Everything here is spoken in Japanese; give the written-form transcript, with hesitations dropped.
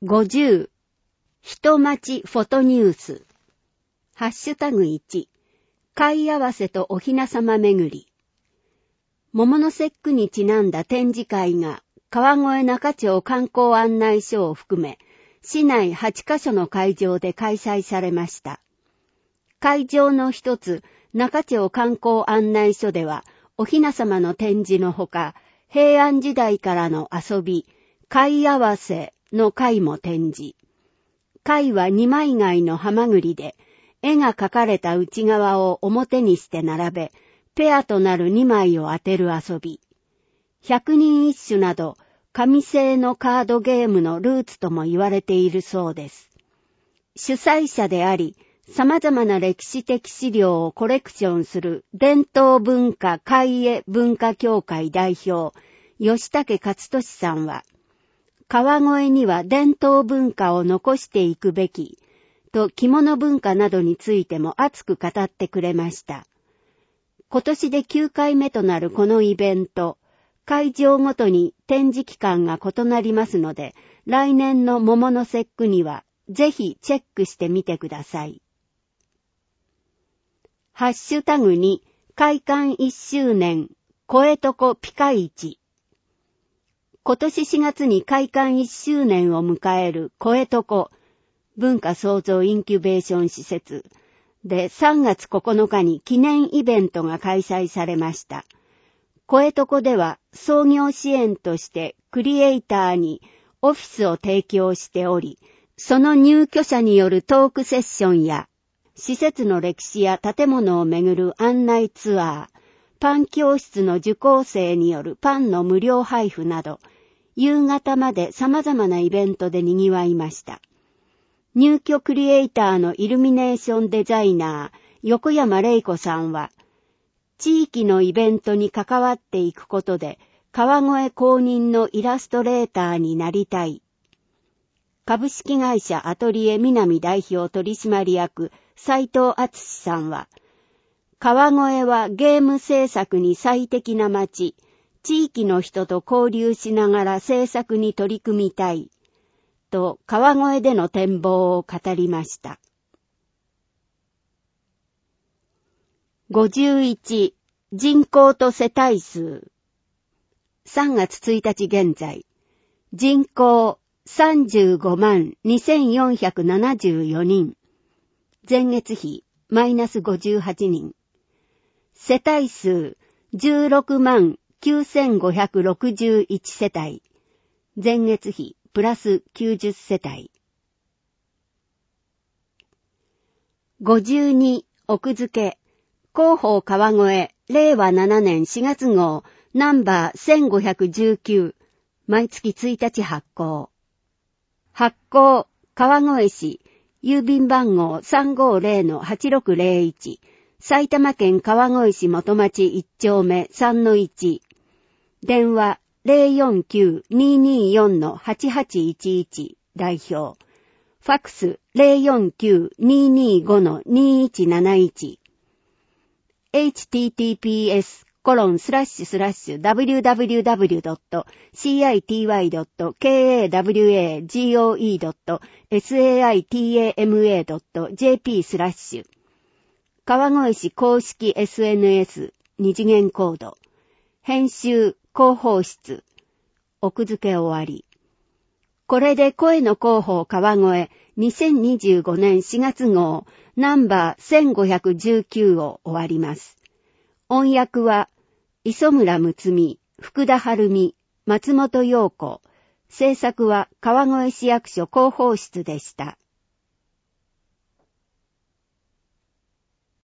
50、人町フォトニュース。ハッシュタグ1、貝合わせとお雛様巡り。桃の節句にちなんだ展示会が川越中町観光案内所を含め、市内8カ所の会場で開催されました。会場の一つ、中町観光案内所では、お雛様の展示のほか、平安時代からの遊び、貝合わせの貝も展示。貝は2枚貝のハマグリで、絵が描かれた内側を表にして並べ、ペアとなる2枚を当てる遊び。百人一首など、紙製のカードゲームのルーツとも言われているそうです。主催者であり、様々な歴史的資料をコレクションする伝統文化貝絵文化協会代表、吉武勝利さんは、川越には伝統文化を残していくべき、と着物文化などについても熱く語ってくれました。今年で9回目となるこのイベント、会場ごとに展示期間が異なりますので、来年の桃の節句にはぜひチェックしてみてください。ハッシュタグ2、開館1周年、声とこピカイチ。今年4月に開館1周年を迎える声とこ文化創造インキュベーション施設で3月9日に記念イベントが開催されました。声とこでは創業支援としてクリエイターにオフィスを提供しており、その入居者によるトークセッションや施設の歴史や建物をめぐる案内ツアー、パン教室の受講生によるパンの無料配布など、夕方まで様々なイベントで賑わいました。入居クリエイターのイルミネーションデザイナー、横山玲子さんは、地域のイベントに関わっていくことで、川越公認のイラストレーターになりたい。株式会社アトリエ南代表取締役、斉藤敦さんは、川越はゲーム制作に最適な街、地域の人と交流しながら制作に取り組みたい、と川越での展望を語りました。51、人口と世帯数。3月1日現在、人口35万2474人。前月比マイナス58人。世帯数16万9561世帯。前月比プラス90世帯。52、奥付。広報川越、令和7年4月号、ナンバー1519、毎月1日発行。発行、川越市、郵便番号 350-8601、埼玉県川越市元町1丁目 3-1、電話 049-224-8811、代表。ファックス 049-225-2171。https://www.citywagoe.saitama.jp/ 川越市公式 SNS 二次元コード。編集広報室。奥付け終わり。これで声の広報川越2025年4月号ナンバー1519を終わります。音訳は磯村睦美、福田晴美、松本陽子。制作は川越市役所広報室でした。